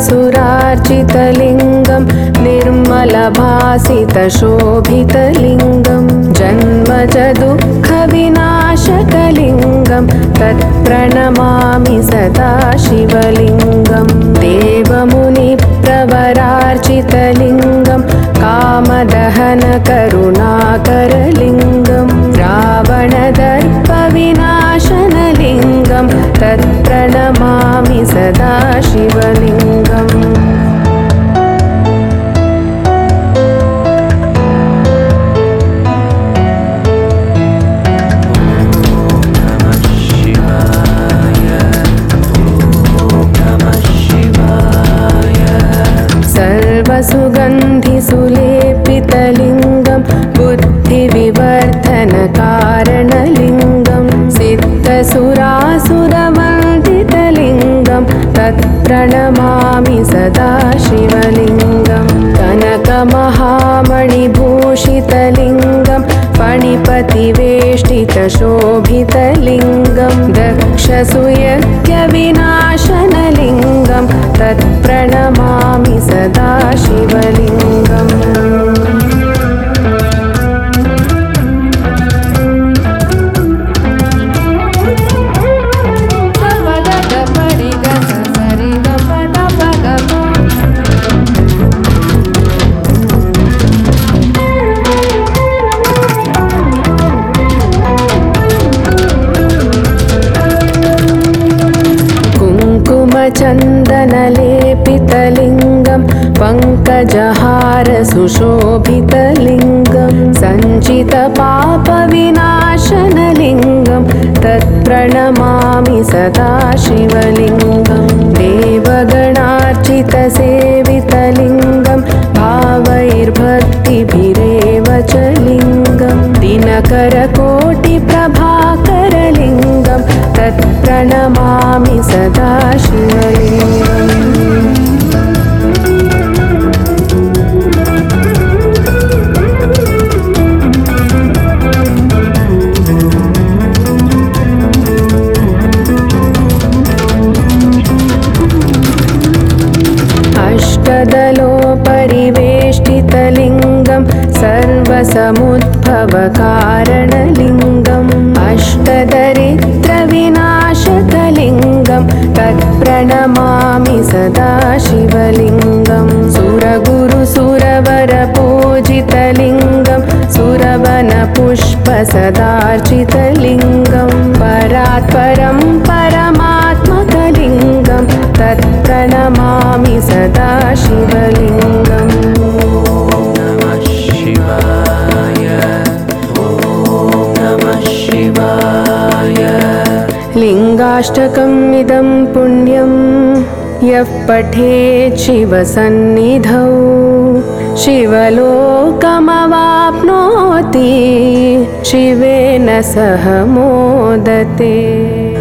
सुरार्चितलिङ्गं निर्मलभासितशोभितलिङ्गं जन्मज दुःखविनाशकलिङ्गं तत्प्रणमामि सदा शिवलिङ्गं देवमुनिप्रवरार्चितलिङ्गं कामदहनकरुणाकरलिङ्गं रावणदर्पविनाशनलिङ्गं तत्प्रणमामि सदा शिवलिङ्गम् सर्वसुगन्धिसुलेपितलिङ्गं बुद्धिविवर्धनकारणलिङ्गं सिद्धसुरासुरवन्दितलिङ्गं तत्प्रणमामि सदा शिवलिङ्गं कनकमहामणिभूषितलिङ्गं फणिपतिवेष्टितशोभितलिङ्गं दक्षसुयज्ञविनाशनलिङ्गं तत्प्रणमामि सदा शिवलिङ्गम् चन्दनलेपितलिङ्गं पङ्कजहारसुशोभितलिङ्गं सञ्चितपापविनाशनलिङ्गं तत्प्रणमामि सदा शिवलिङ्गं देवगणार्चितसेवितलिङ्गं भावैर्भक्तिभिरेव च लिङ्गं दिनकरकोटिप्रभाकरलिङ्गं तत्प्रणमामि सदा शिवलिङ्गम् अष्टदलोपरिवेष्टितलिङ्गं सर्वसमुद्भवकारणलिङ्गम् अष्टदरिद्रविनाशकलिङ्गं तत्प्रणमामि सदा शिवलिङ्गं सुरगुरुसुरवरपूजितलिङ्गं सुरवनपुष्पसदार्चितलिङ्गं परात्परं परमात्मकलिङ्गं तत्प्रणमामि सदा शिवलिङ्गम् लिङ्गाष्टकम् इदं पुण्यं यः पठेत् शिवसन्निधौ शिवलोकमवाप्नोति शिवेन सह मोदते।